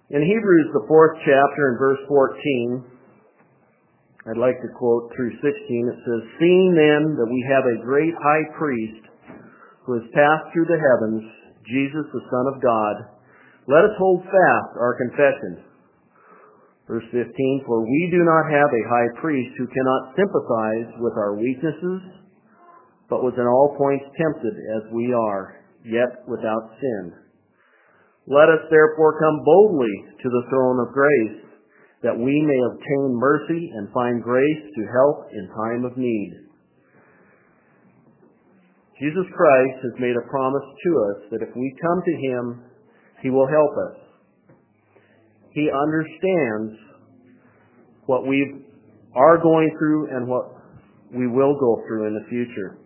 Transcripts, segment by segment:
In Hebrews, the 4th chapter, in verse 14, I'd like to quote through 16. It says, "Seeing then that we have a great high priest who has passed through the heavens, Jesus the Son of God, let us hold fast our confession." Verse 15, "For we do not have a high priest who cannot sympathize with our weaknesses, but was in all points tempted as we are, yet without sin. Let us therefore come boldly to the throne of grace, that we may obtain mercy and find grace to help in time of need." Jesus Christ has made a promise to us that if we come to Him, He will help us. He understands what we are going through and what we will go through in the future.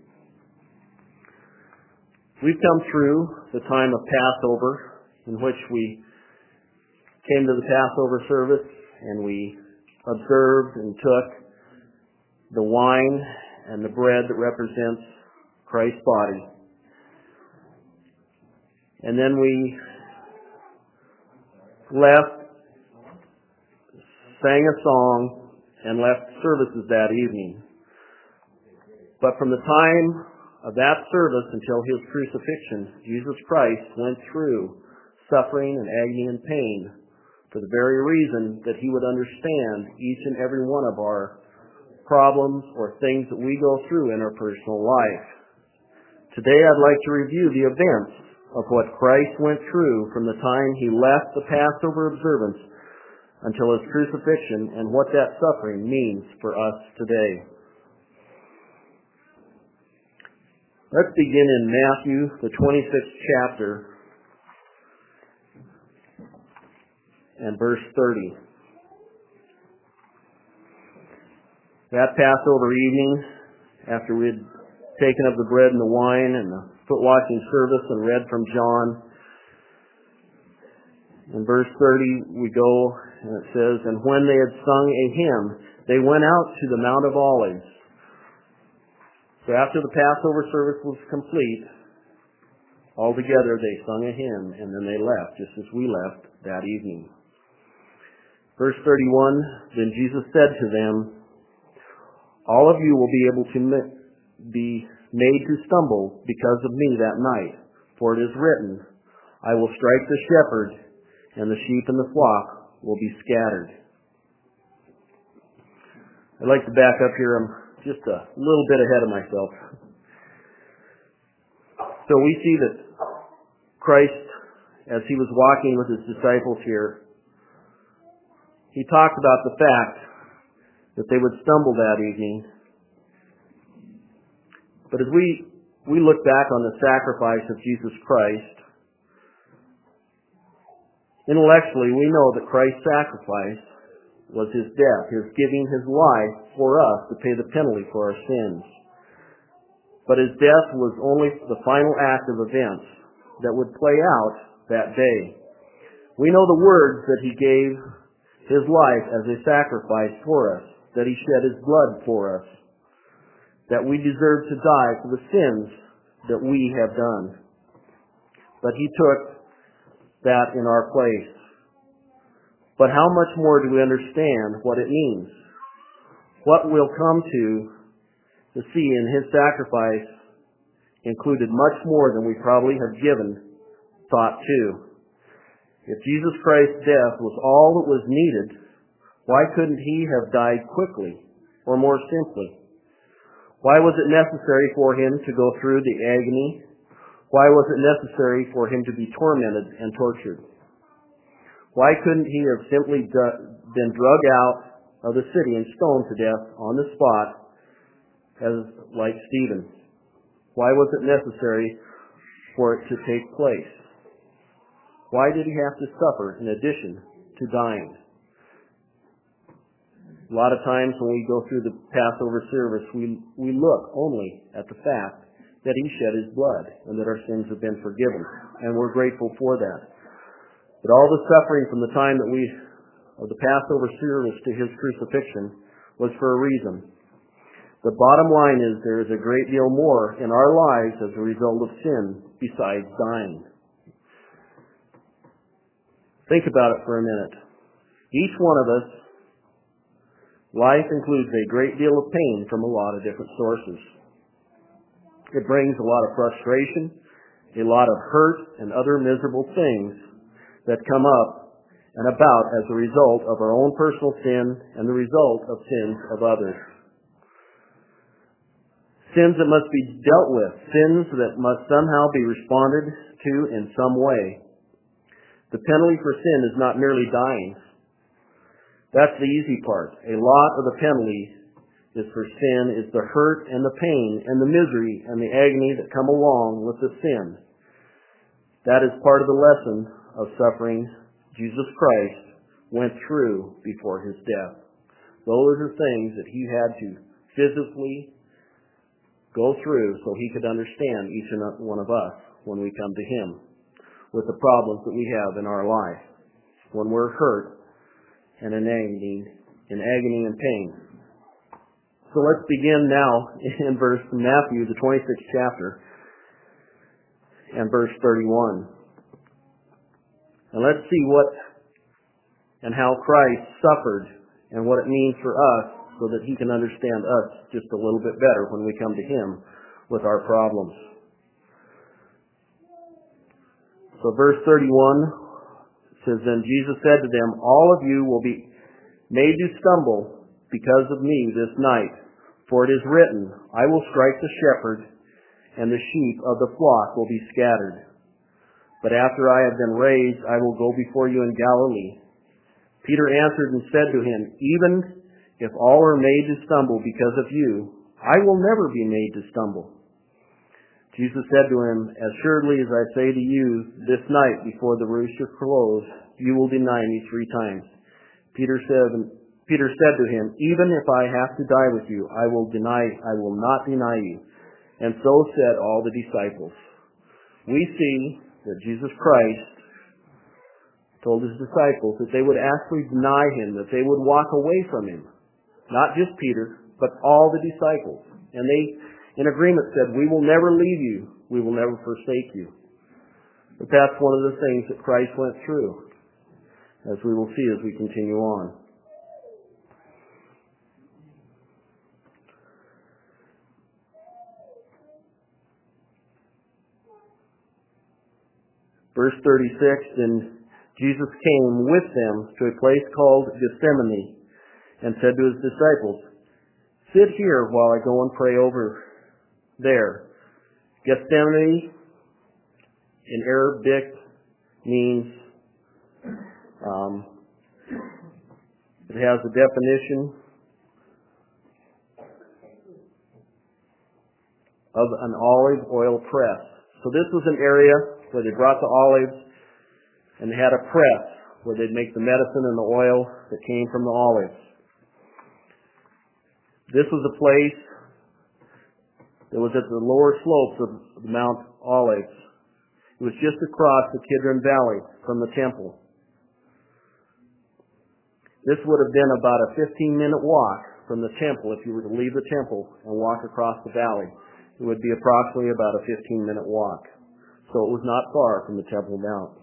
We've come through the time of Passover, in which we came to the Passover service and we observed and took the wine and the bread that represents Christ's body. And then we left, sang a song, and left services that evening. But from the time of that service until His crucifixion, Jesus Christ went through suffering and agony and pain for the very reason that He would understand each and every one of our problems or things that we go through in our personal life. Today I'd like to review the events of what Christ went through from the time He left the Passover observance until His crucifixion and what that suffering means for us today. Let's begin in Matthew, the 26th chapter, and verse 30. That Passover evening, after we had taken of the bread and the wine and the foot-washing service and read from John, in verse 30 we go, and it says, "And when they had sung a hymn, they went out to the Mount of Olives." So after the Passover service was complete, all together they sung a hymn, and then they left, just as we left that evening. Verse 31, "Then Jesus said to them, 'All of you will be able to be made to stumble because of me that night. For it is written, I will strike the shepherd, and the sheep in the flock will be scattered.'" I'd like to back up here. I'm just a little bit ahead of myself. So we see that Christ, as He was walking with His disciples here, He talked about the fact that they would stumble that evening. But as we look back on the sacrifice of Jesus Christ, intellectually we know that Christ's sacrifice was His death, His giving His life for us to pay the penalty for our sins. But His death was only the final act of events that would play out that day. We know the words that He gave His life as a sacrifice for us, that He shed His blood for us, that we deserve to die for the sins that we have done. But He took that in our place. But how much more do we understand what it means? What we'll come to see in His sacrifice included much more than we probably have given thought to. If Jesus Christ's death was all that was needed, why couldn't He have died quickly or more simply? Why was it necessary for Him to go through the agony? Why was it necessary for Him to be tormented and tortured? Why couldn't He have simply been dragged out of the city and stoned to death on the spot, like Stephen? Why was it necessary for it to take place? Why did He have to suffer in addition to dying? A lot of times when we go through the Passover service, we look only at the fact that He shed His blood and that our sins have been forgiven, and we're grateful for that. But all the suffering from the time that of the Passover service to His crucifixion was for a reason. The bottom line is there is a great deal more in our lives as a result of sin besides dying. Think about it for a minute. Each one of us, life includes a great deal of pain from a lot of different sources. It brings a lot of frustration, a lot of hurt, and other miserable things that come up and about as a result of our own personal sin and the result of sins of others. Sins that must be dealt with, sins that must somehow be responded to in some way. The penalty for sin is not merely dying. That's the easy part. A lot of the penalty is for sin is the hurt and the pain and the misery and the agony that come along with the sin. That is part of the lesson of suffering Jesus Christ went through before his death. Those are things that he had to physically go through so he could understand each and one of us when we come to him with the problems that we have in our life when we're hurt and in agony and pain. So let's begin now in Matthew, the 26th chapter, and verse 31. And let's see what and how Christ suffered and what it means for us so that he can understand us just a little bit better when we come to him with our problems. So verse 31 says, Then Jesus said to them, All of you will be made to stumble because of me this night. For it is written, I will strike the shepherd, and the sheep of the flock will be scattered. But after I have been raised, I will go before you in Galilee. Peter answered and said to him, Even if all are made to stumble because of you, I will never be made to stumble. Jesus said to him, As surely as I say to you, this night before the rooster crows, you will deny me 3 times. Peter said to him, Even if I have to die with you, I will not deny you. And so said all the disciples. We see that Jesus Christ told his disciples that they would actually deny him, that they would walk away from him. Not just Peter, but all the disciples. And they, in agreement, said, We will never leave you. We will never forsake you. But that's one of the things that Christ went through, as we will see as we continue on. Verse 36, Then Jesus came with them to a place called Gethsemane and said to his disciples, Sit here while I go and pray over there. Gethsemane in Arabic means, it has a definition of an olive oil press. So this was an area where they brought the olives and they had a press where they'd make the medicine and the oil that came from the olives. This was a place that was at the lower slopes of Mount Olives. It was just across the Kidron Valley from the temple. This would have been about a 15-minute walk from the temple if you were to leave the temple and walk across the valley. It would be approximately about a 15-minute walk. So it was not far from the Temple Mount.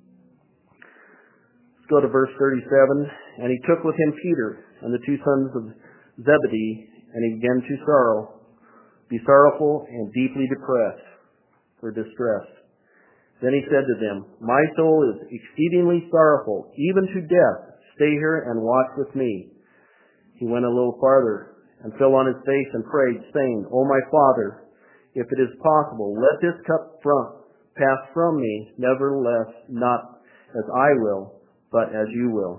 Let's go to verse 37. And he took with him Peter and the 2 sons of Zebedee, and he began to be sorrowful and deeply distressed. Then he said to them, My soul is exceedingly sorrowful, even to death. Stay here and watch with me. He went a little farther and fell on his face and prayed, saying, O my Father, if it is possible, let this cup pass from me, nevertheless, not as I will, but as you will.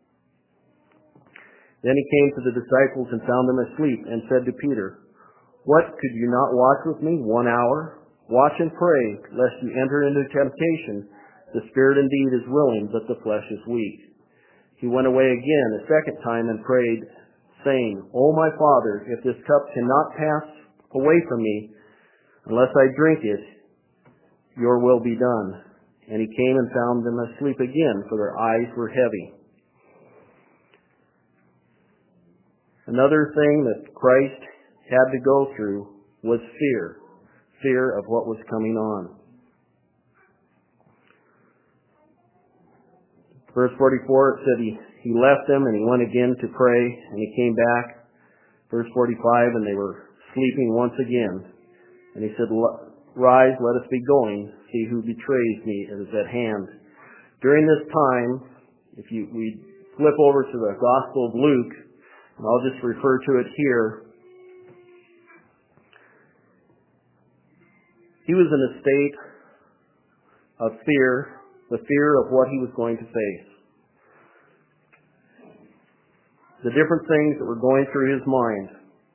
Then he came to the disciples and found them asleep, and said to Peter, What, could you not watch with me 1 hour? Watch and pray, lest you enter into temptation. The spirit indeed is willing, but the flesh is weak. He went away again a second time and prayed, saying, O my Father, if this cup cannot pass away from me, unless I drink it, your will be done. And he came and found them asleep again, for their eyes were heavy. Another thing that Christ had to go through was fear of what was coming on. Verse 44, it said he left them and he went again to pray, and he came back. Verse 45, and they were sleeping once again. And he said, "Rise, let us be going. See, who betrays me is at hand." During this time, we flip over to the Gospel of Luke, and I'll just refer to it here. He was in a state of fear, the fear of what he was going to face. The different things that were going through his mind.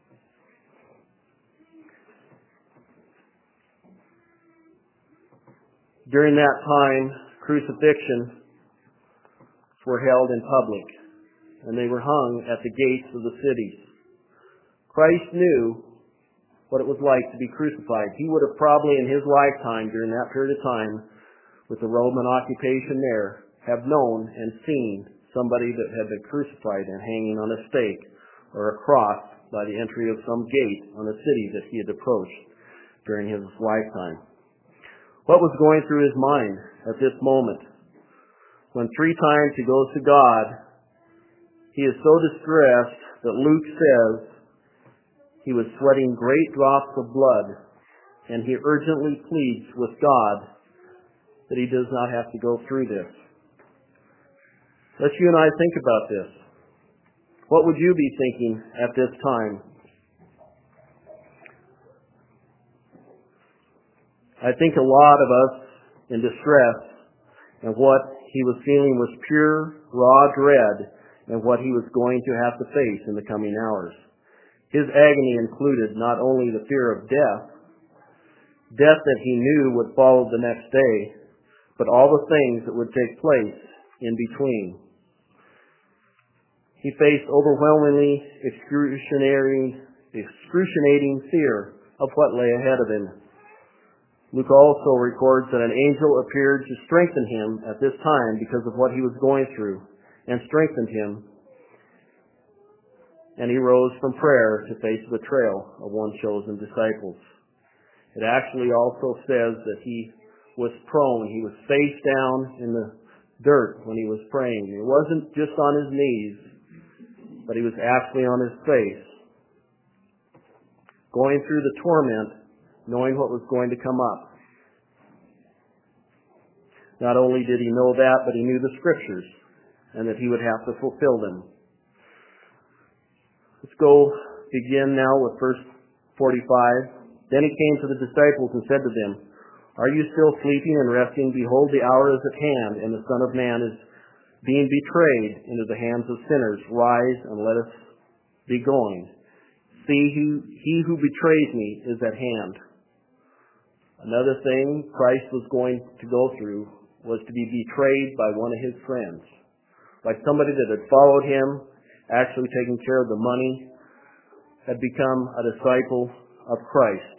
During that time, crucifixions were held in public, and they were hung at the gates of the cities. Christ knew what it was like to be crucified. He would have probably in his lifetime, during that period of time, with the Roman occupation there, have known and seen somebody that had been crucified and hanging on a stake or a cross by the entry of some gate on a city that he had approached during his lifetime. What was going through his mind at this moment? When 3 times he goes to God, he is so distressed that Luke says he was sweating great drops of blood, and he urgently pleads with God that he does not have to go through this. Let you and I think about this. What would you be thinking at this time? I think a lot of us in distress, and what he was feeling was pure, raw dread, and what he was going to have to face in the coming hours. His agony included not only the fear of death that he knew would follow the next day, but all the things that would take place in between. He faced overwhelmingly excruciating fear of what lay ahead of him. Luke also records that an angel appeared to strengthen him at this time because of what he was going through, and strengthened him. And he rose from prayer to face the betrayal of one chosen disciples. It actually also says that he was prone. He was face down in the dirt when he was praying. It wasn't just on his knees, but he was actually on his face, going through the torment, knowing what was going to come up. Not only did he know that, but he knew the Scriptures, and that he would have to fulfill them. Let's begin now with verse 45. Then he came to the disciples and said to them, "Are you still sleeping and resting? Behold, the hour is at hand, and the Son of Man is being betrayed into the hands of sinners. Rise and let us be going. See, he who betrays me is at hand." Another thing Christ was going to go through was to be betrayed by one of his friends, by somebody that had followed him, actually taking care of the money, had become a disciple of Christ.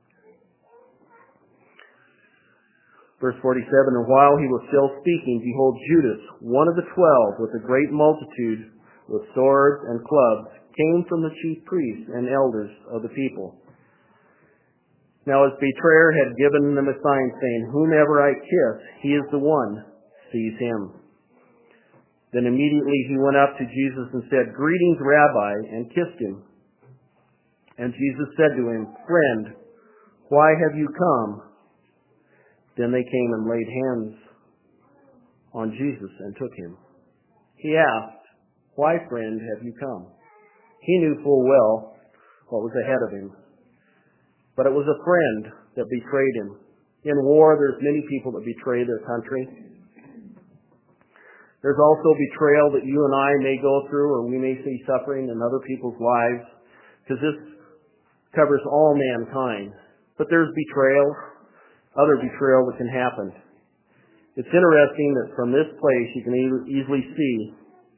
Verse 47, "And while he was still speaking, behold, Judas, one of the 12, with a great multitude, with swords and clubs, came from the chief priests and elders of the people. Now his betrayer had given them a sign, saying, 'Whomever I kiss, he is the one. Seize him.' Then immediately he went up to Jesus and said, 'Greetings, Rabbi,' and kissed him. And Jesus said to him, 'Friend, why have you come?' Then they came and laid hands on Jesus and took him. He asked, 'Why, friend, have you come?' He knew full well what was ahead of him. But it was a friend that betrayed him. In war, there's many people that betray their country. There's also betrayal that you and I may go through, or we may see suffering in other people's lives, because this covers all mankind. But there's betrayal, other betrayal that can happen. It's interesting that from this place you can easily see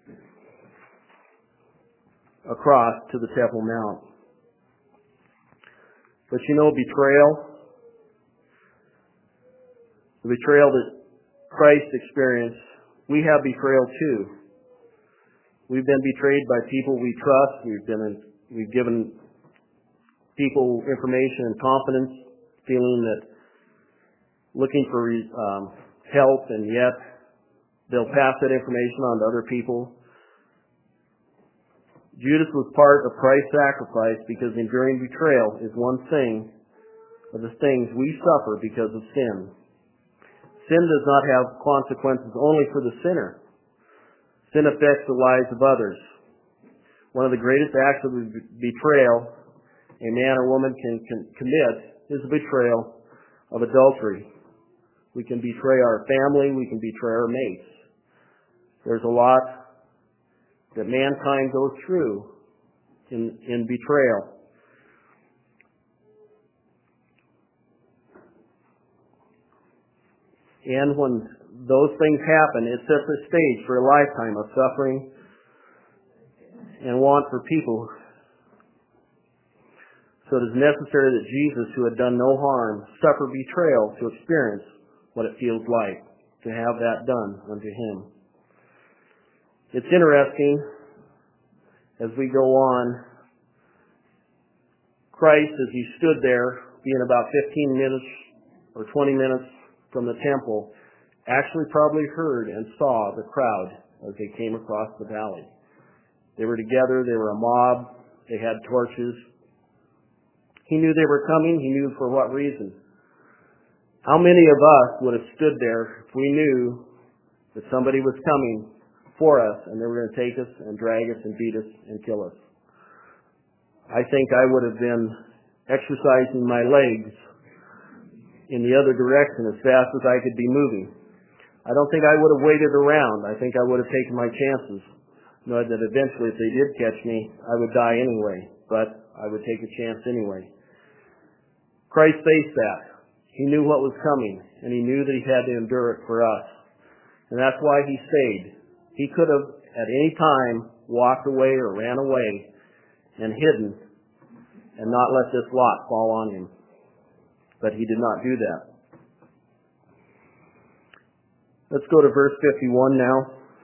across to the Temple Mount. But you know, the betrayal that Christ experienced, we have betrayal too. We've been betrayed by people we trust. We've given people information and confidence, feeling that looking for help, and yet They'll pass that information on to other people. Judas was part of Christ's sacrifice because enduring betrayal is one thing of the things we suffer because of sin. Sin does not have consequences only for the sinner. Sin affects the lives of others. One of the greatest acts of betrayal a man or woman can commit is the betrayal of adultery. We can betray our family, we can betray our mates. There's a lot that mankind goes through in betrayal. And when those things happen, it sets a stage for a lifetime of suffering and want for people. So it is necessary that Jesus, who had done no harm, suffer betrayal to experience what it feels like to have that done unto him. It's interesting, as we go on, Christ, as he stood there, being about 15 minutes or 20 minutes from the temple, actually probably heard and saw the crowd as they came across the valley. They were together, they were a mob, they had torches. He knew they were coming, he knew for what reason. How many of us would have stood there if we knew that somebody was coming for us and they were going to take us and drag us and beat us and kill us? I think I would have been exercising my legs in the other direction as fast as I could be moving. I don't think I would have waited around. I think I would have taken my chances, knowing that eventually if they did catch me, I would die anyway, but I would take a chance anyway. Christ faced that. He knew what was coming, and he knew that he had to endure it for us. And that's why he stayed. He could have at any time walked away or ran away and hidden and not let this lot fall on him. But he did not do that. Let's go to verse 51 now.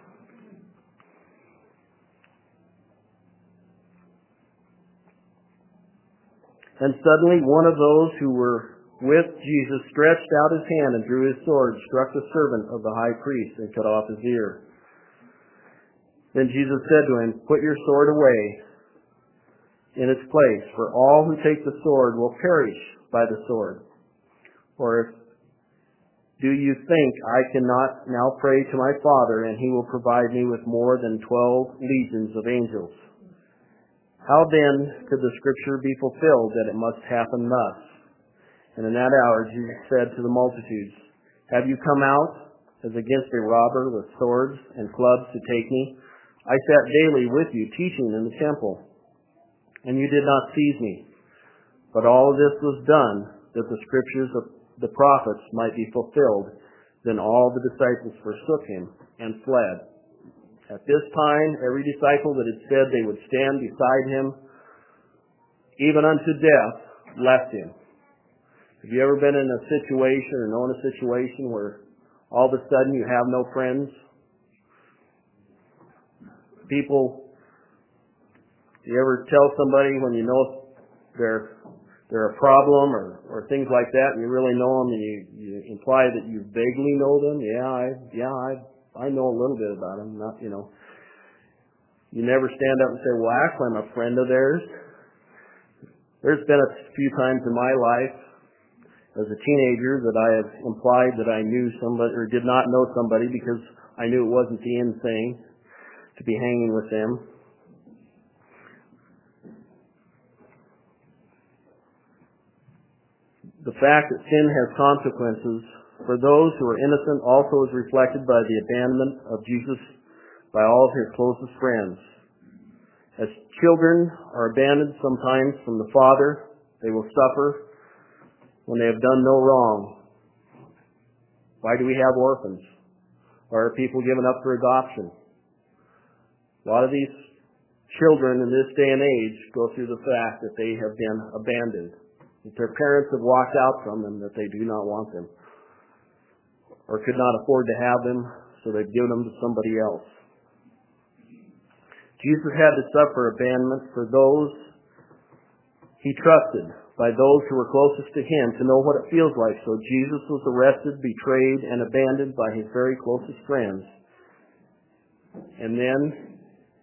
And suddenly one of those who were with Jesus stretched out his hand and drew his sword, struck the servant of the high priest, and cut off his ear. Then Jesus said to him, "Put your sword away in its place, for all who take the sword will perish by the sword. Or do you think I cannot now pray to my Father, and he will provide me with more than 12 legions of angels? How then could the scripture be fulfilled that it must happen thus?" And in that hour Jesus said to the multitudes, "Have you come out as against a robber with swords and clubs to take me? I sat daily with you teaching in the temple, and you did not seize me. But all of this was done that the scriptures of the prophets might be fulfilled." Then all the disciples forsook him and fled. At this time, every disciple that had said they would stand beside him, even unto death, left him. Have you ever been in a situation or known a situation where all of a sudden you have no friends? People, do you ever tell somebody when you know they're a problem or things like that, and you really know them, and you imply that you vaguely know them? I know a little bit about them. Not, you never stand up and say, "Well, actually, I'm a friend of theirs." There's been a few times in my life as a teenager that I have implied that I knew somebody or did not know somebody because I knew it wasn't the end thing to be hanging with them. The fact that sin has consequences for those who are innocent also is reflected by the abandonment of Jesus by all of his closest friends. As children are abandoned sometimes from the Father, they will suffer when they have done no wrong. Why do we have orphans? Why are people given up for adoption? A lot of these children in this day and age go through the fact that they have been abandoned, that their parents have walked out from them, that they do not want them, or could not afford to have them, so they've given them to somebody else. Jesus had to suffer abandonment for those he trusted, by those who were closest to him, to know what it feels like. So Jesus was arrested, betrayed, and abandoned by his very closest friends. And then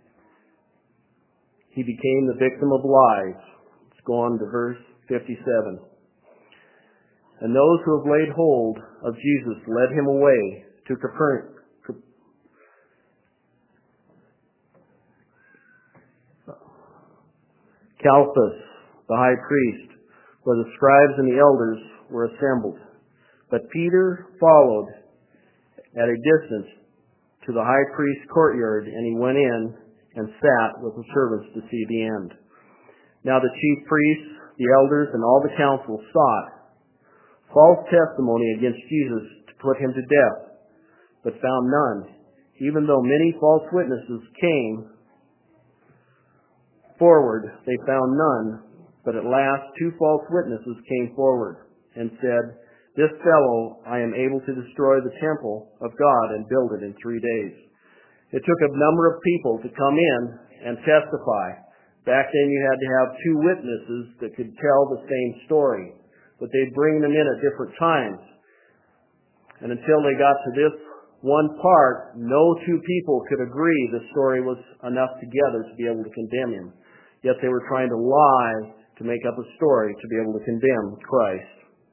he became the victim of lies. Let's go on to verse 57. And those who have laid hold of Jesus led him away to Capernaum. Caiaphas, the high priest, where the scribes and the elders were assembled. But Peter followed at a distance to the high priest's courtyard, and he went in and sat with the servants to see the end. Now the chief priests, the elders, and all the council sought false testimony against Jesus to put him to death, but found none, even though many false witnesses came forward. They found none, but at last 2 false witnesses came forward and said, "This fellow I am able to destroy the temple of God and build it in 3 days." It took a number of people to come in and testify. Back then you had to have 2 witnesses that could tell the same story, but they'd bring them in at different times. And until they got to this one part, no 2 people could agree the story was enough together to be able to condemn him. Yet they were trying to lie to make up a story to be able to condemn Christ.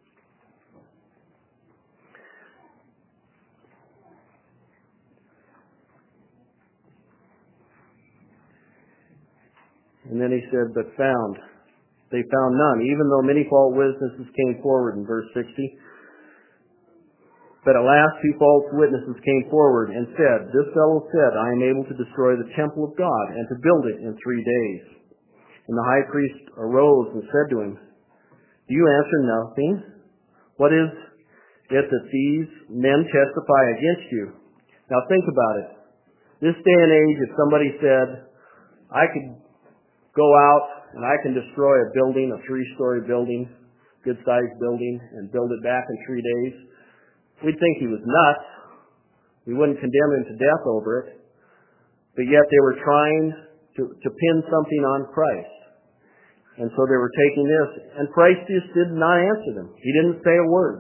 And then he said, they found none, even though many false witnesses came forward in verse 60. But at last 2 false witnesses came forward and said, "This fellow said, I am able to destroy the temple of God and to build it in 3 days. And the high priest arose and said to him, "Do you answer nothing? What is it that these men testify against you?" Now think about it. This day and age, if somebody said, "I could go out and I can destroy a building, a 3-story building, good-sized building, and build it back in 3 days," we'd think he was nuts. We wouldn't condemn him to death over it. But yet they were trying to pin something on Christ. And so they were taking this. And Christ just did not answer them. He didn't say a word.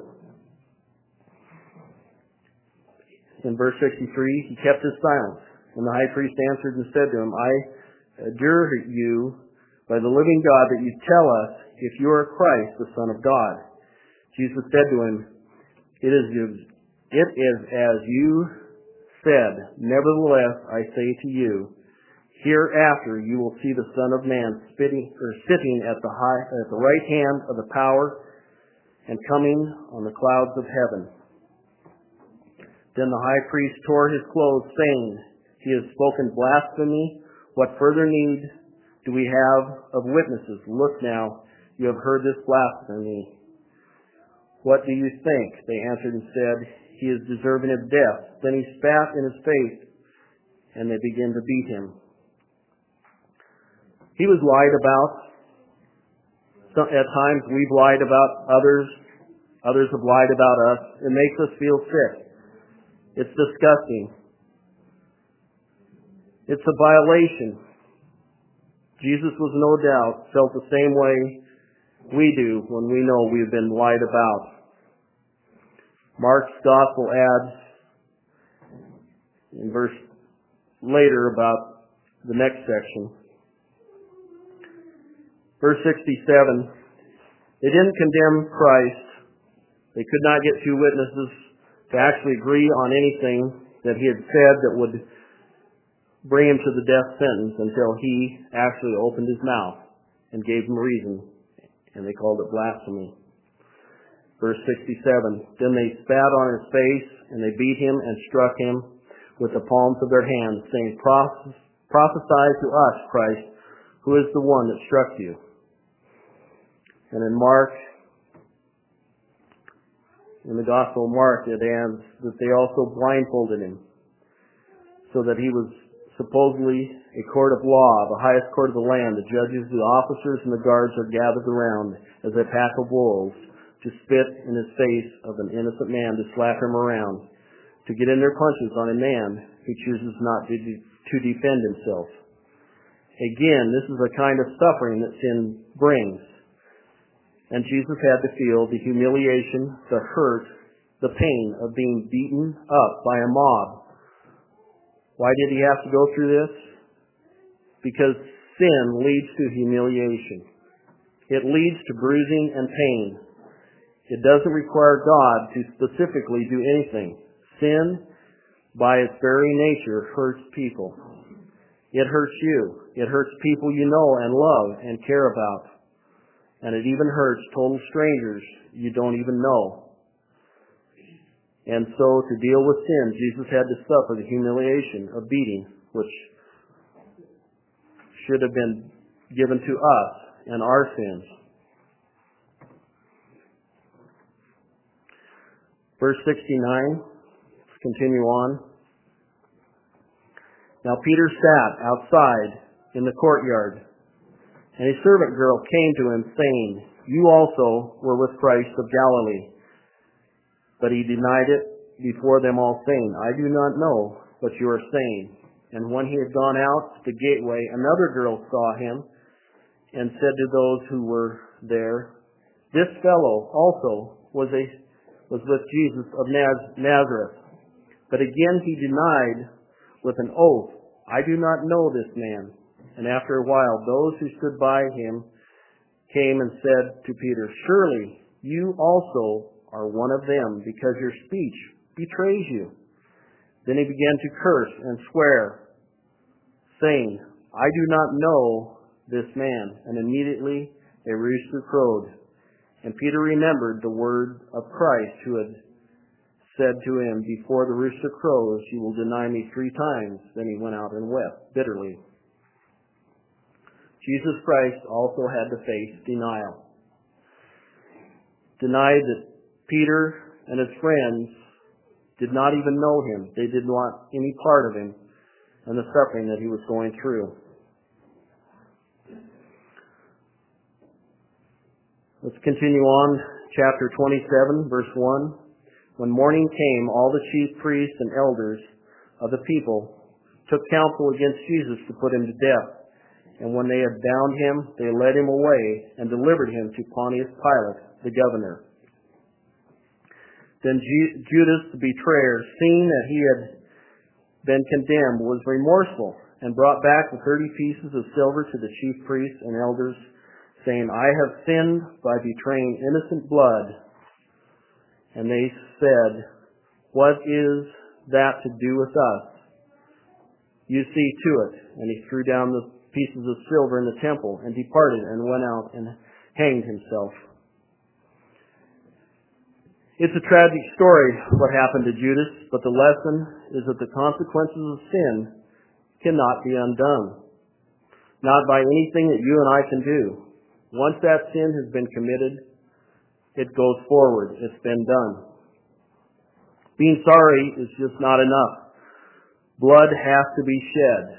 In verse 63, he kept his silence. And the high priest answered and said to him, "I adjure you by the living God that you tell us if you are Christ, the Son of God." Jesus said to him, It is as you said. Nevertheless, I say to you, hereafter you will see the Son of Man sitting at the right hand of the power and coming on the clouds of heaven. Then the high priest tore his clothes, saying, "He has spoken blasphemy. What further need do we have of witnesses? Look now, you have heard this blasphemy. What do you think?" They answered and said, "He is deserving of death." Then he spat in his face, and they began to beat him. He was lied about. At times we've lied about others. Others have lied about us. It makes us feel sick. It's disgusting. It's a violation. Jesus was no doubt felt the same way we do when we know we've been lied about. Mark's gospel adds in verse later about the next section. Verse 67, they didn't condemn Christ. They could not get 2 witnesses to actually agree on anything that he had said that would bring him to the death sentence until he actually opened his mouth and gave them reason, and they called it blasphemy. Verse 67, then they spat on his face, and they beat him and struck him with the palms of their hands, saying, "Prophesy to us, Christ, who is the one that struck you?" And in Mark, in the Gospel of Mark, it adds that they also blindfolded him, so that he was supposedly a court of law, the highest court of the land. The judges, the officers, and the guards are gathered around as a pack of wolves to spit in his face of an innocent man, to slap him around, to get in their punches on a man who chooses not to defend himself. Again, this is a kind of suffering that sin brings. And Jesus had to feel the humiliation, the hurt, the pain of being beaten up by a mob Why did he have to go through this? Because sin leads to humiliation. It leads to bruising and pain. It doesn't require God to specifically do anything. Sin, by its very nature, hurts people. It hurts you. It hurts people you know and love and care about. And it even hurts total strangers you don't even know. And so, to deal with sin, Jesus had to suffer the humiliation of beating, which should have been given to us and our sins. Verse 69, let's continue on. Now Peter sat outside in the courtyard, and a servant girl came to him, saying, "You also were with Christ of Galilee." But he denied it before them all, saying, "I do not know what you are saying." And when he had gone out to the gateway, another girl saw him and said to those who were there, "This fellow also was with Jesus of Nazareth." But again he denied with an oath, "I do not know this man." And after a while, those who stood by him came and said to Peter, "Surely you also are one of them, because your speech betrays you." Then he began to curse and swear, saying, "I do not know this man." And immediately a rooster crowed. And Peter remembered the word of Christ, who had said to him, "Before the rooster crows, you will deny me 3 times." Then he went out and wept bitterly. Jesus Christ also had to face denial. Denied that Peter and his friends did not even know him. They didn't want any part of him and the suffering that he was going through. Let's continue on, chapter 27, verse 1. When morning came, all the chief priests and elders of the people took counsel against Jesus to put him to death. And when they had bound him, they led him away and delivered him to Pontius Pilate, the governor. Then Judas, the betrayer, seeing that he had been condemned, was remorseful and brought back the 30 pieces of silver to the chief priests and elders, saying, "I have sinned by betraying innocent blood." And they said, "What is that to do with us? You see to it." And he threw down the pieces of silver in the temple and departed and went out and hanged himself. It's a tragic story what happened to Judas, but the lesson is that the consequences of sin cannot be undone. Not by anything that you and I can do. Once that sin has been committed, it goes forward. It's been done. Being sorry is just not enough. Blood has to be shed.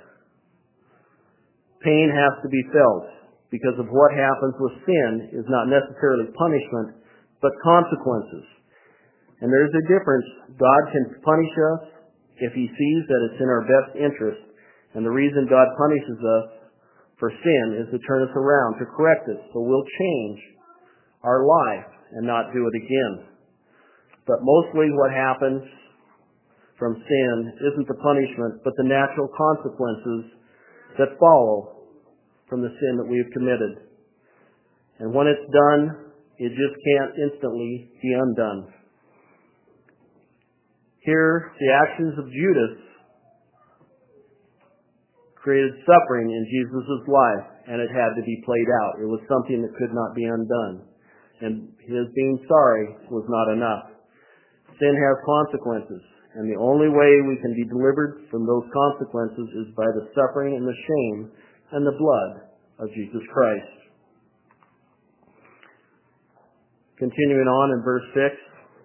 Pain has to be felt, because of what happens with sin is not necessarily punishment, but consequences. And there's a difference. God can punish us if He sees that it's in our best interest. And the reason God punishes us for sin is to turn us around, to correct us, so we'll change our life and not do it again. But mostly what happens from sin isn't the punishment, but the natural consequences that follow from the sin that we have committed. And when it's done, it just can't instantly be undone. Here, the actions of Judas created suffering in Jesus' life, and it had to be played out. It was something that could not be undone. And his being sorry was not enough. Sin has consequences, and the only way we can be delivered from those consequences is by the suffering and the shame and the blood of Jesus Christ. Continuing on in verse 6.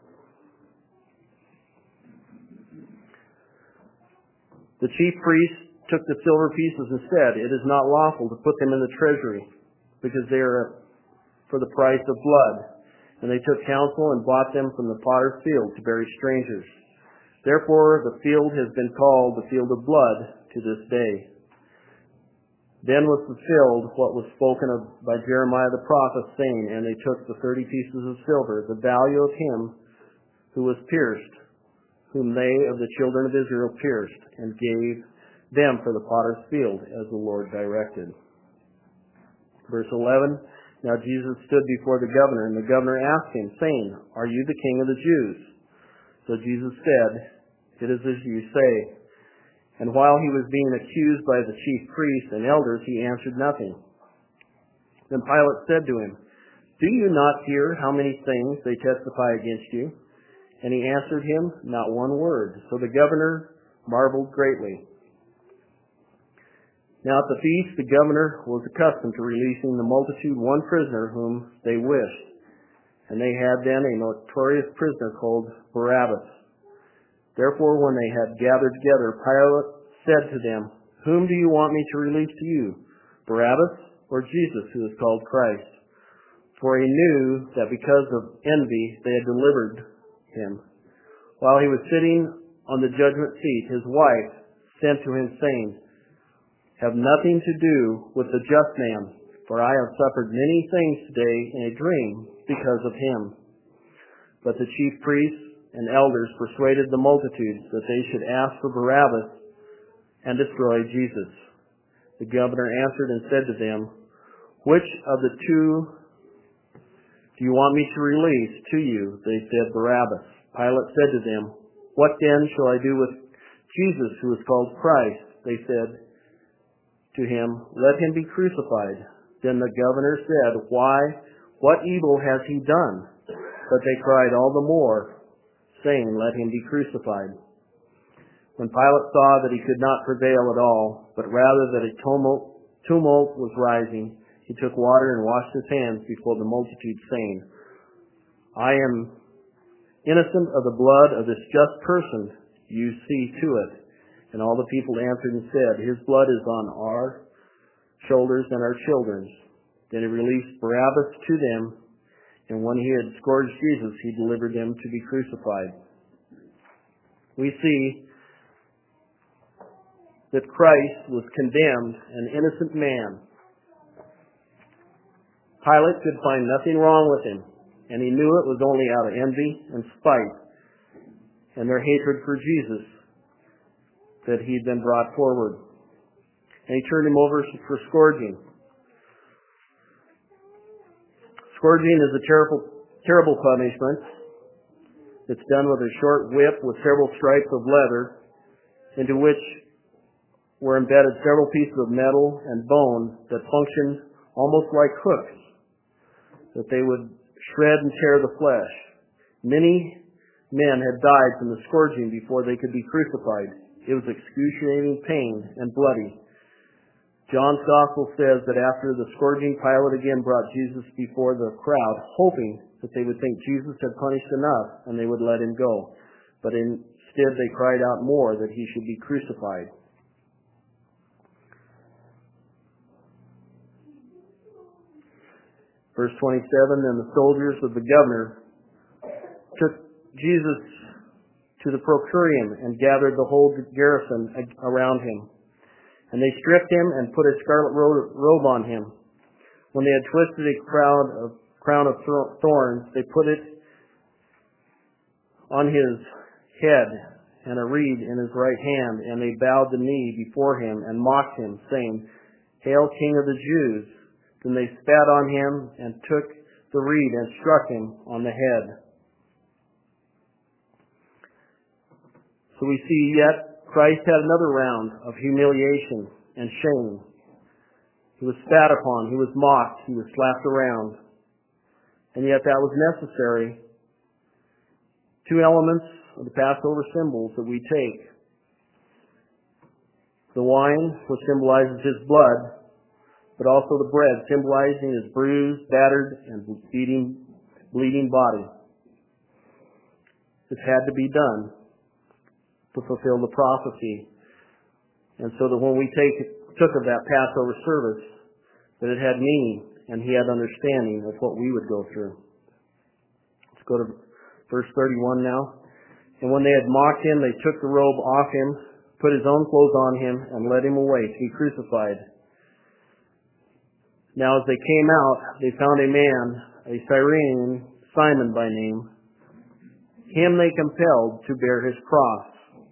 The chief priests took the silver pieces and said, "It is not lawful to put them in the treasury, because they are for the price of blood." And they took counsel and bought them from the potter's field to bury strangers. Therefore the field has been called the field of blood to this day. Then was fulfilled what was spoken of by Jeremiah the prophet, saying, "And they took the 30 pieces of silver, the value of him who was pierced, whom they of the children of Israel pierced, and gave them for the potter's field, as the Lord directed. Verse 11, Now Jesus stood before the governor, and the governor asked him, saying, Are you the king of the Jews? So Jesus said, It is as you say. And while he was being accused by the chief priests and elders, he answered nothing. Then Pilate said to him, Do you not hear how many things they testify against you? And he answered him, Not one word. So the governor marveled greatly. Now at the feast, the governor was accustomed to releasing the multitude one prisoner whom they wished. And they had then a notorious prisoner called Barabbas. Therefore, when they had gathered together, Pilate said to them, Whom do you want me to release to you, Barabbas or Jesus, who is called Christ? For he knew that because of envy they had delivered him. While he was sitting on the judgment seat, his wife sent to him, saying, Have nothing to do with the just man, for I have suffered many things today in a dream because of him. But the chief priests and elders persuaded the multitude that they should ask for Barabbas and destroy Jesus. The governor answered and said to them, Which of the two do you want me to release to you? They said, Barabbas. Pilate said to them, What then shall I do with Jesus, who is called Christ? They said to him, Let him be crucified. Then the governor said, Why? What evil has he done? But they cried all the more, saying, Let him be crucified. When Pilate saw that he could not prevail at all, but rather that a tumult was rising, he took water and washed his hands before the multitude, saying, I am innocent of the blood of this just person. You see to it. And all the people answered and said, His blood is on our shoulders and our children's. Then he released Barabbas to them, and when he had scourged Jesus, he delivered him to be crucified. We see that Christ was condemned, an innocent man. Pilate could find nothing wrong with him, and he knew it was only out of envy and spite and their hatred for Jesus that he'd been brought forward. And he turned him over for scourging. Scourging is a terrible punishment. It's done with a short whip with several stripes of leather, into which were embedded several pieces of metal and bone that functioned almost like hooks, that they would shred and tear the flesh. Many men had died from the scourging before they could be crucified. It was excruciating pain and bloody. John's Gospel says that after the scourging, Pilate again brought Jesus before the crowd, hoping that they would think Jesus had punished enough and they would let him go. But instead they cried out more that he should be crucified. Verse 27, Then the soldiers of the governor took Jesus to the Procurium and gathered the whole garrison around him. And they stripped him and put a scarlet robe on him. When they had twisted a crown of thorns, they put it on his head and a reed in his right hand, and they bowed the knee before him and mocked him, saying, Hail, King of the Jews! Then they spat on him and took the reed and struck him on the head. So we see yet Christ had another round of humiliation and shame. He was spat upon, he was mocked, he was slapped around. And yet that was necessary. Two elements of the Passover symbols that we take. The wine, which symbolizes his blood, but also the bread, symbolizing his bruised, battered, and bleeding body. This had to be done to fulfill the prophecy. And so that when we took of that Passover service, that it had meaning and he had understanding of what we would go through. Let's go to verse 31 now. And when they had mocked him, they took the robe off him, put his own clothes on him, and led him away to be crucified. Now as they came out, they found a man, a Cyrene, Simon by name, Him they compelled to bear his cross.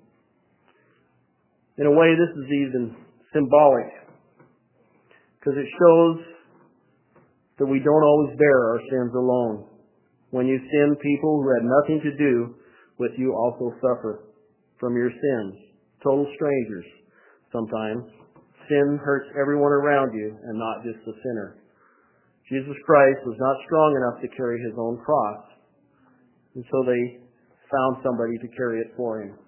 In a way, this is even symbolic, because it shows that we don't always bear our sins alone. When you sin, people who had nothing to do with you also suffer from your sins. Total strangers sometimes. Sin hurts everyone around you and not just the sinner. Jesus Christ was not strong enough to carry his own cross, and so they found somebody to carry it for him.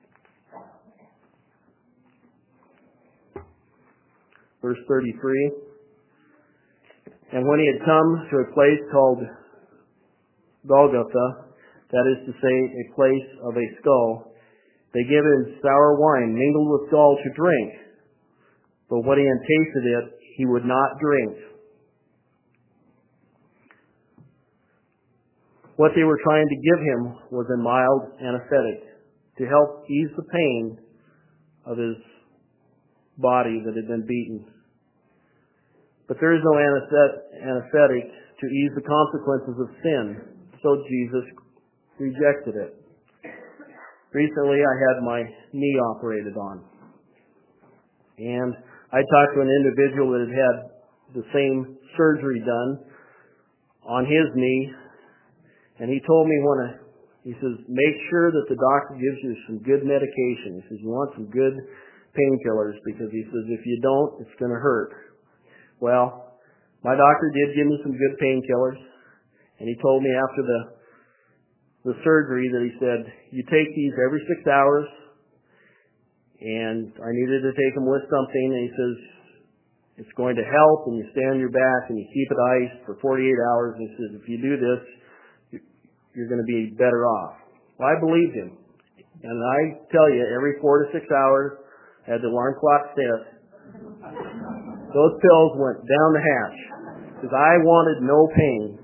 Verse 33, and when he had come to a place called Golgotha, that is to say, a place of a skull, they gave him sour wine mingled with gall to drink. But when he had tasted it, he would not drink. What they were trying to give him was a mild anesthetic to help ease the pain of his body that had been beaten. But there is no anesthetic to ease the consequences of sin, so Jesus rejected it. Recently, I had my knee operated on, and I talked to an individual that had had the same surgery done on his knee, and he told me he says, make sure that the doctor gives you some good medication. He says, you want some good painkillers, because he says, if you don't, it's going to hurt. Well, my doctor did give me some good painkillers, and he told me after the surgery that he said, you take these every 6 hours, and I needed to take them with something, and he says, it's going to help, and you stay on your back, and you keep it iced for 48 hours, and he says, if you do this, you're going to be better off. Well, I believed him, and I tell you, every 4 to 6 hours, as the alarm clock set, those pills went down the hatch, because I wanted no pain.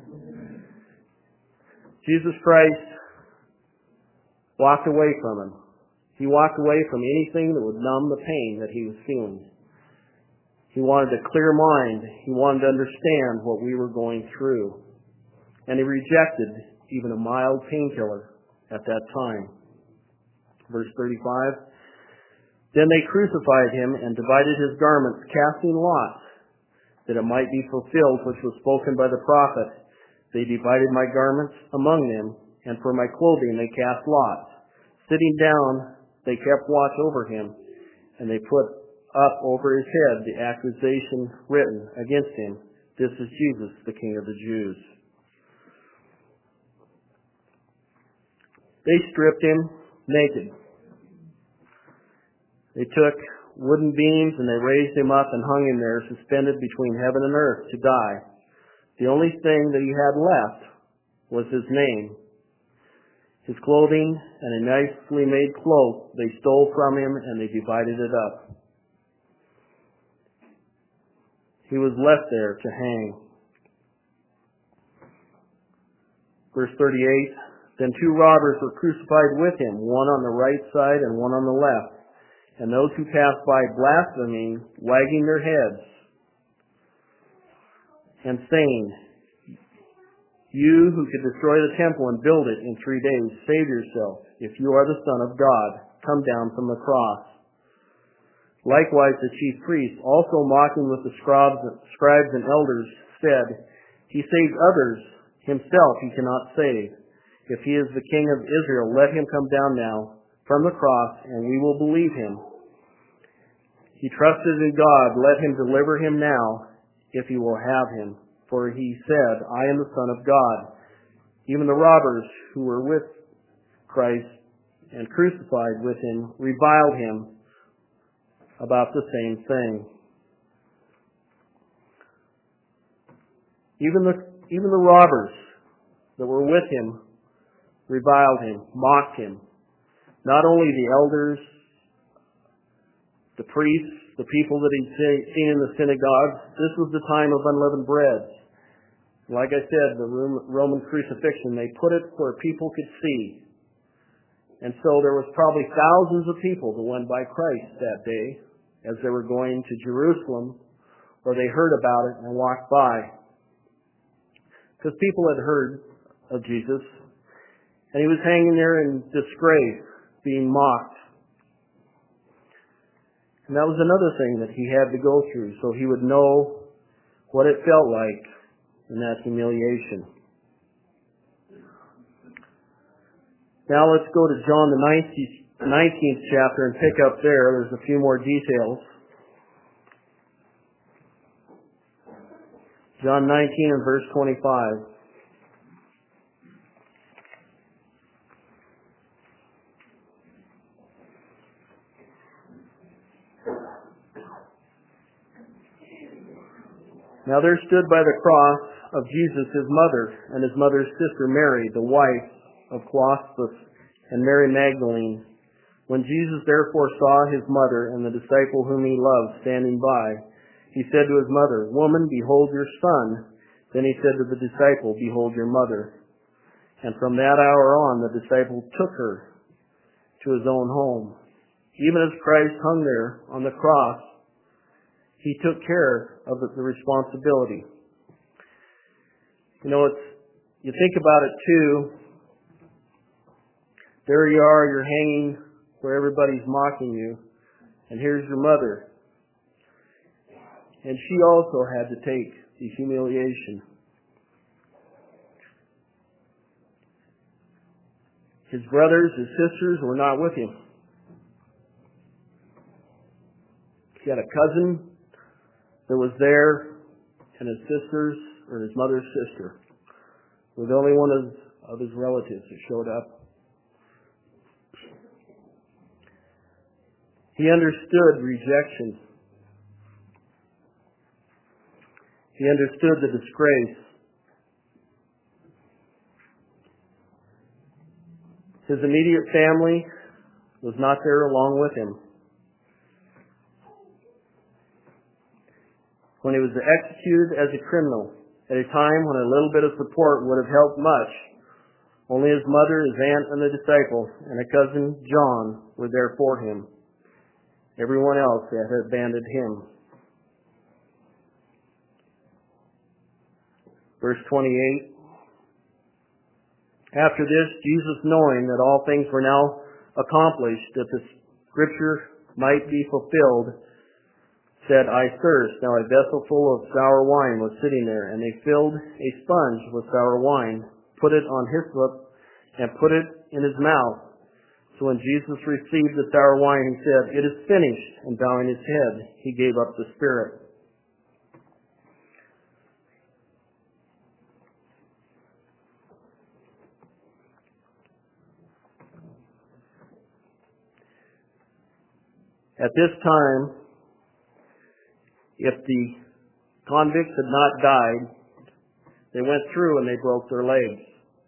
Jesus Christ walked away from him. He walked away from anything that would numb the pain that he was feeling. He wanted a clear mind. He wanted to understand what we were going through. And he rejected even a mild painkiller at that time. Verse 35, then they crucified him and divided his garments, casting lots, that it might be fulfilled which was spoken by the prophet. They divided my garments among them, and for my clothing they cast lots. Sitting down, they kept watch over him, and they put up over his head the accusation written against him, this is Jesus, the King of the Jews. They stripped him naked. They took wooden beams and they raised him up and hung him there, suspended between heaven and earth to die. The only thing that he had left was his name. His clothing and a nicely made cloak they stole from him, and they divided it up. He was left there to hang. Verse 38, then 2 robbers were crucified with him, one on the right side and one on the left. And those who passed by blaspheming, wagging their heads, and saying, you who could destroy the temple and build it in 3 days, save yourself. If you are the Son of God, come down from the cross. Likewise the chief priests, also mocking with the scribes and elders, said, he saves others, himself he cannot save. If he is the King of Israel, let him come down now from the cross, and we will believe him. He trusted in God, let him deliver him now, if he will have him. For he said, I am the Son of God. Even the robbers who were with Christ and crucified with him reviled him about the same thing. Even the robbers that were with him reviled him, mocked him. Not only the elders, the priests, the people that he'd seen in the synagogue, this was the time of unleavened bread. Like I said, the Roman crucifixion, they put it where people could see. And so there was probably thousands of people that went by Christ that day as they were going to Jerusalem, or they heard about it and walked by. Because people had heard of Jesus, And he was hanging there in disgrace, being mocked. And that was another thing that he had to go through, so he would know what it felt like in that humiliation. Now let's go to John the 19th chapter and pick up there. There's a few more details. John 19 and verse 25. Now there stood by the cross of Jesus his mother and his mother's sister Mary, the wife of Clopas, and Mary Magdalene. When Jesus therefore saw his mother and the disciple whom he loved standing by, he said to his mother, "Woman, behold your son." Then he said to the disciple, "Behold your mother." And from that hour on the disciple took her to his own home. Even as Christ hung there on the cross, he took care of the responsibility. You know, you think about it too. There you are, you're hanging where everybody's mocking you, and here's your mother. And she also had to take the humiliation. His brothers, his sisters were not with him. He had a cousin that was there, and his sisters, or his mother's sister, were the only one of his relatives that showed up. He understood rejection. He understood the disgrace. His immediate family was not there along with him. When he was executed as a criminal, at a time when a little bit of support would have helped much, only his mother, his aunt, and the disciple, and a cousin, John, were there for him. Everyone else had abandoned him. Verse 28. After this, Jesus, knowing that all things were now accomplished, that the scripture might be fulfilled, said, "I thirst." Now a vessel full of sour wine was sitting there, and they filled a sponge with sour wine, put it on hyssop, and put it in his mouth. So when Jesus received the sour wine, he said, "It is finished," and bowing his head, he gave up the spirit. At this time, if the convicts had not died, they went through and they broke their legs.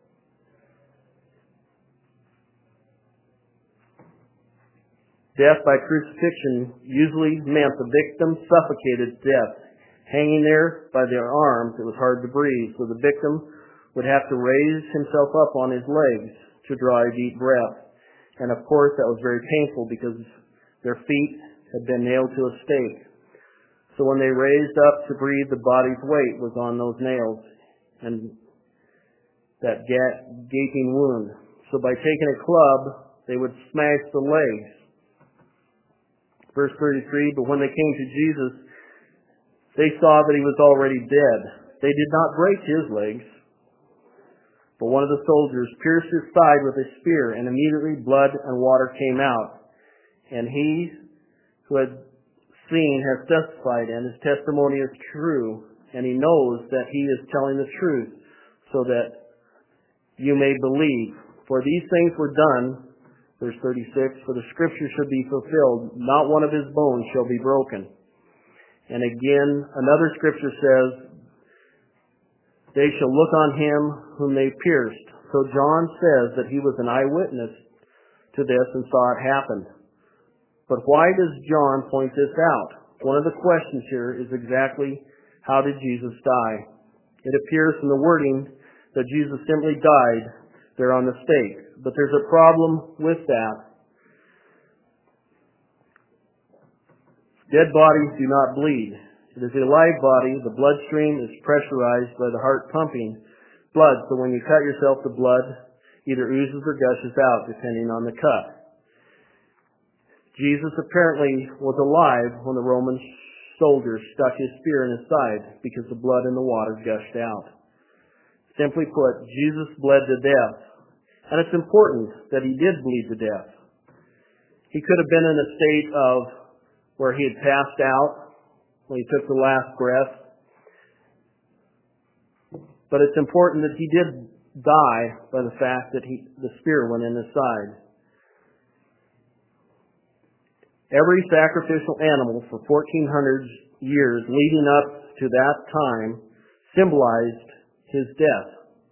Death by crucifixion usually meant the victim suffocated to death. Hanging there by their arms, it was hard to breathe, so the victim would have to raise himself up on his legs to draw a deep breath. And of course, that was very painful because their feet had been nailed to a stake. So when they raised up to breathe, the body's weight was on those nails and that gaping wound. So by taking a club, they would smash the legs. Verse 33, but when they came to Jesus, they saw that he was already dead. They did not break his legs. But one of the soldiers pierced his side with a spear, and immediately blood and water came out. And he who had seen has testified, and his testimony is true, and he knows that he is telling the truth, so that you may believe. For these things were done, verse 36, for the scripture should be fulfilled, not one of his bones shall be broken. And again, another scripture says, they shall look on him whom they pierced. So John says that he was an eyewitness to this and saw it happen. But why does John point this out? One of the questions here is exactly, how did Jesus die? It appears from the wording that Jesus simply died there on the stake. But there's a problem with that. Dead bodies do not bleed. It is a live body. The bloodstream is pressurized by the heart pumping blood. So when you cut yourself, the blood either oozes or gushes out, depending on the cut. Jesus apparently was alive when the Roman soldier stuck his spear in his side because the blood in the water gushed out. Simply put, Jesus bled to death. And it's important that he did bleed to death. He could have been in a state of where he had passed out when he took the last breath. But it's important that he did die by the fact that the spear went in his side. Every sacrificial animal for 1,400 years leading up to that time symbolized his death.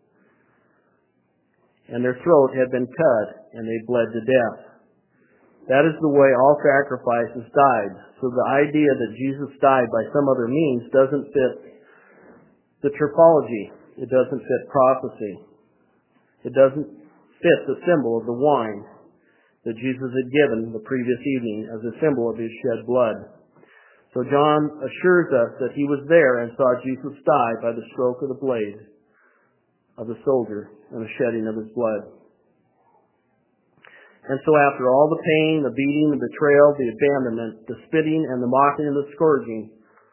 And their throat had been cut, and they bled to death. That is the way all sacrifices died. So the idea that Jesus died by some other means doesn't fit the typology. It doesn't fit prophecy. It doesn't fit the symbol of the wine that Jesus had given the previous evening as a symbol of his shed blood. So John assures us that he was there and saw Jesus die by the stroke of the blade of the soldier and the shedding of his blood. And so after all the pain, the beating, the betrayal, the abandonment, the spitting, and the mocking and the scourging,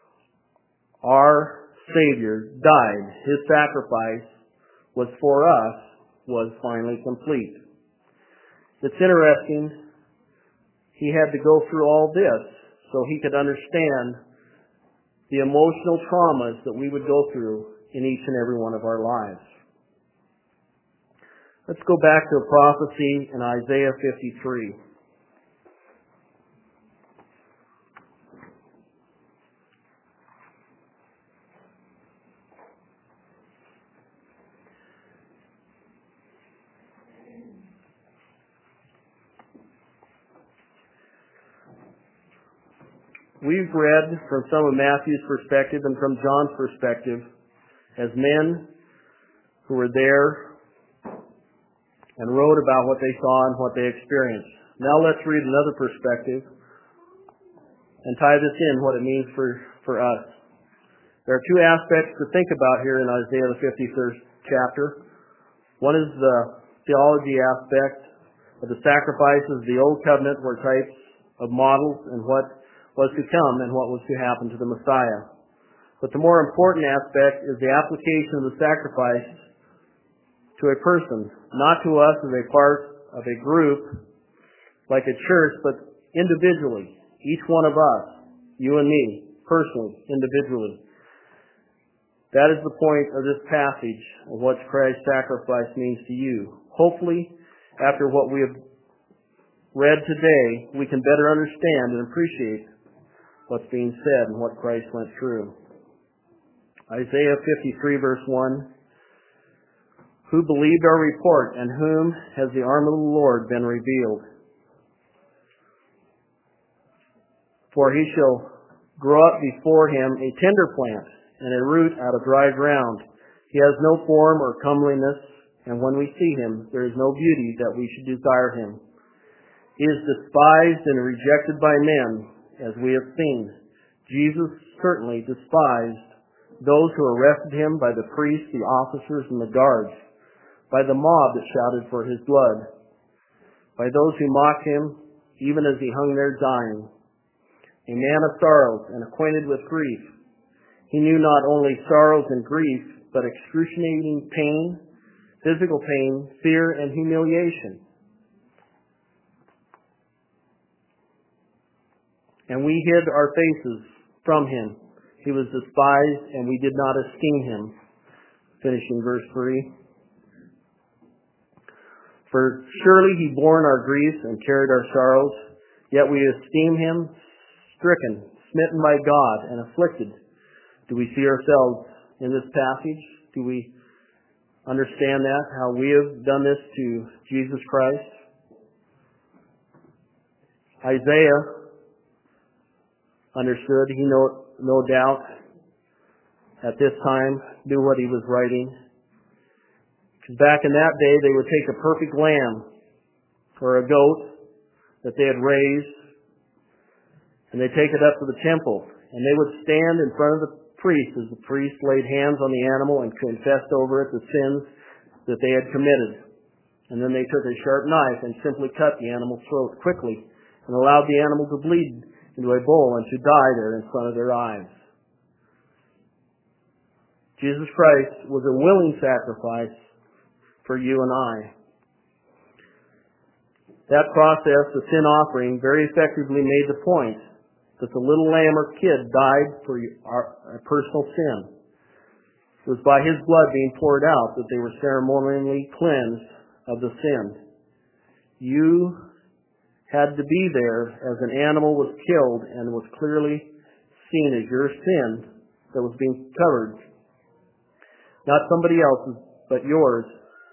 our Savior died. His sacrifice was for us, was finally complete. It's interesting, he had to go through all this so he could understand the emotional traumas that we would go through in each and every one of our lives. Let's go back to a prophecy in Isaiah 53. We've read from some of Matthew's perspective and from John's perspective as men who were there and wrote about what they saw and what they experienced. Now let's read another perspective and tie this in, what it means for us. There are two aspects to think about here in Isaiah the 53rd chapter. One is the theology aspect of the sacrifices of the Old Covenant were types of models and what was to come and what was to happen to the Messiah. But the more important aspect is the application of the sacrifice to a person, not to us as a part of a group like a church, but individually, each one of us, you and me, personally, individually. That is the point of this passage of what Christ's sacrifice means to you. Hopefully, after what we have read today, we can better understand and appreciate what's being said and what Christ went through. Isaiah 53 verse 1. Who believed our report, and whom has the arm of the Lord been revealed? For he shall grow up before him a tender plant, and a root out of dry ground. He has no form or comeliness, and when we see him, there is no beauty that we should desire him. He is despised and rejected by men, as we have seen. Jesus certainly despised those who arrested him, by the priests, the officers, and the guards, by the mob that shouted for his blood, by those who mocked him, even as he hung there dying. A man of sorrows and acquainted with grief. He knew not only sorrows and grief, but excruciating pain, physical pain, fear, and humiliation. And we hid our faces from him. He was despised, and we did not esteem him. Finishing verse 3. For surely he borne our griefs and carried our sorrows, yet we esteem him stricken, smitten by God, and afflicted. Do we see ourselves in this passage? Do we understand that, how we have done this to Jesus Christ? Isaiah understood, he no doubt at this time knew what he was writing. Because back in that day, they would take a perfect lamb or a goat that they had raised, and they'd take it up to the temple, and they would stand in front of the priest as the priest laid hands on the animal and confessed over it the sins that they had committed. and then they took a sharp knife and simply cut the animal's throat quickly and allowed the animal to bleed into a bowl and to die there in front of their eyes. Jesus Christ was a willing sacrifice for you and I. That process, the sin offering, very effectively made the point that the little lamb or kid died for our personal sin. It was by his blood being poured out that they were ceremonially cleansed of the sin. You had to be there as an animal was killed and was clearly seen as your sin that was being covered. Not somebody else's, but yours.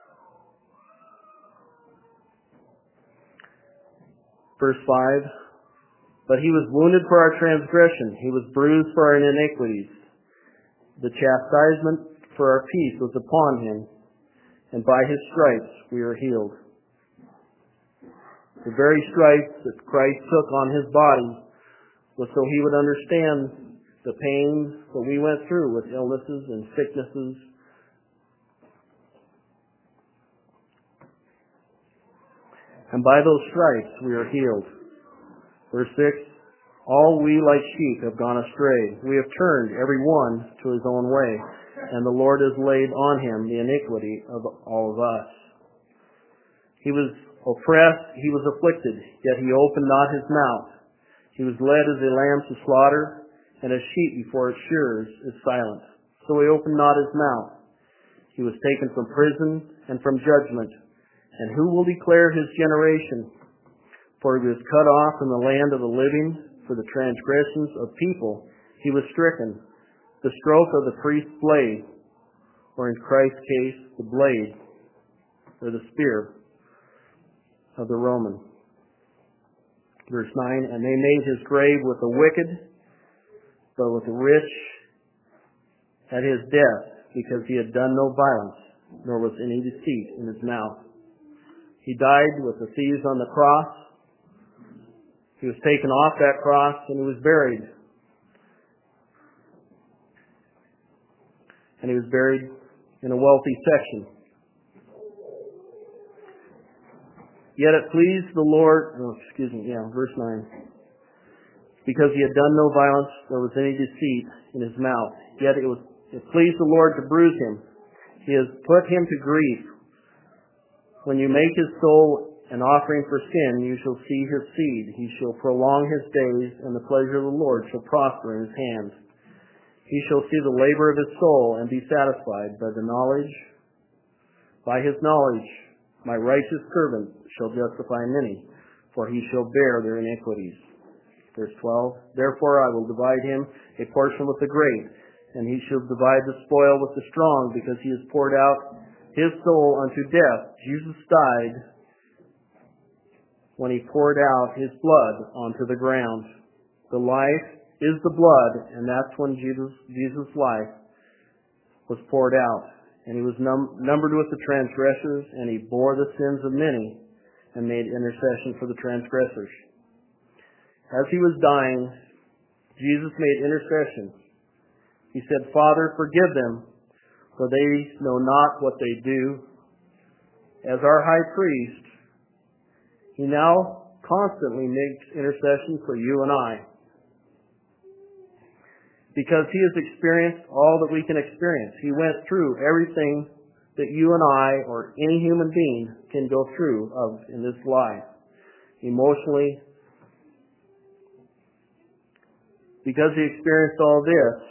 Verse 5, but he was wounded for our transgression. He was bruised for our iniquities. The chastisement for our peace was upon him, and by his stripes we are healed. The very stripes that Christ took on his body was so he would understand the pains that we went through with illnesses and sicknesses. And by those stripes we are healed. Verse 6, all we like sheep have gone astray. We have turned every one to his own way, and the Lord has laid on him the iniquity of all of us. He was oppressed, he was afflicted, yet he opened not his mouth. He was led as a lamb to slaughter, and as sheep before its shearers is silent. So he opened not his mouth. He was taken from prison and from judgment. And who will declare his generation? For he was cut off from the land of the living. For the transgressions of people he was stricken. The stroke of the priest's blade, or in Christ's case, the blade, or the spear of the Roman. Verse 9, and they made his grave with the wicked, but with the rich at his death, because he had done no violence, nor was any deceit in his mouth. He died with the thieves on the cross. He was taken off that cross and he was buried. And he was buried in a wealthy section. Yet it pleased the Lord, verse 9. Because he had done no violence, nor was any deceit in his mouth. Yet it pleased the Lord to bruise him. He has put him to grief. When you make his soul an offering for sin, you shall see his seed. He shall prolong his days, and the pleasure of the Lord shall prosper in his hands. He shall see the labor of his soul and be satisfied by his knowledge. My righteous servant shall justify many, for he shall bear their iniquities. Verse 12, therefore I will divide him a portion with the great, and he shall divide the spoil with the strong, because he has poured out his soul unto death. Jesus died when he poured out his blood onto the ground. The life is the blood, and that's when Jesus' life was poured out. And he was numbered with the transgressors, and he bore the sins of many and made intercession for the transgressors. As he was dying, Jesus made intercession. He said, Father, forgive them, for they know not what they do. As our high priest, he now constantly makes intercession for you and I. Because he has experienced all that we can experience. He went through everything that you and I or any human being can go through in this life. Emotionally. Because he experienced all this,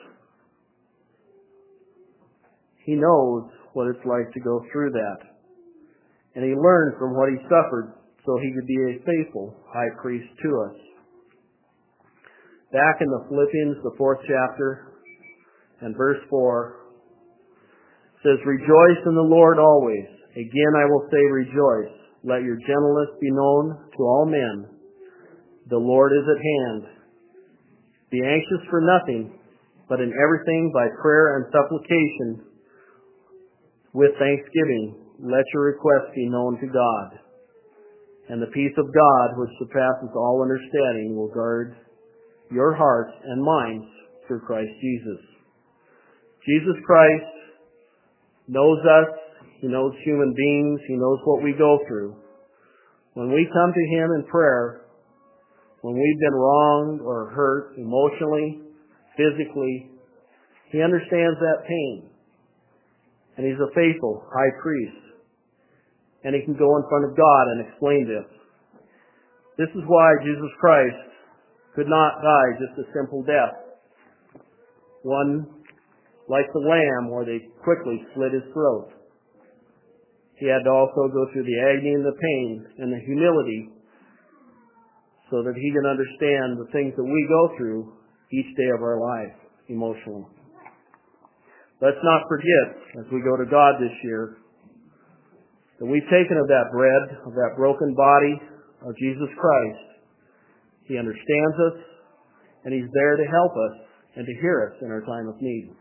he knows what it's like to go through that. And he learned from what he suffered so he could be a faithful high priest to us. Back in the Philippians, the 4th chapter, and verse 4, says, rejoice in the Lord always. Again I will say rejoice. Let your gentleness be known to all men. The Lord is at hand. Be anxious for nothing, but in everything by prayer and supplication, with thanksgiving, let your requests be known to God. And the peace of God, which surpasses all understanding, will guard your hearts and minds through Christ Jesus. Jesus Christ knows us. He knows human beings. He knows what we go through. When we come to Him in prayer, when we've been wronged or hurt emotionally, physically, He understands that pain. And He's a faithful high priest. And He can go in front of God and explain this. This is why Jesus Christ could not die just a simple death. One like the lamb where they quickly slit His throat. He had to also go through the agony and the pain and the humility so that He can understand the things that we go through each day of our life emotionally. Let's not forget, as we go to God this year, that we've taken of that bread, of that broken body of Jesus Christ. He understands us, and He's there to help us and to hear us in our time of need.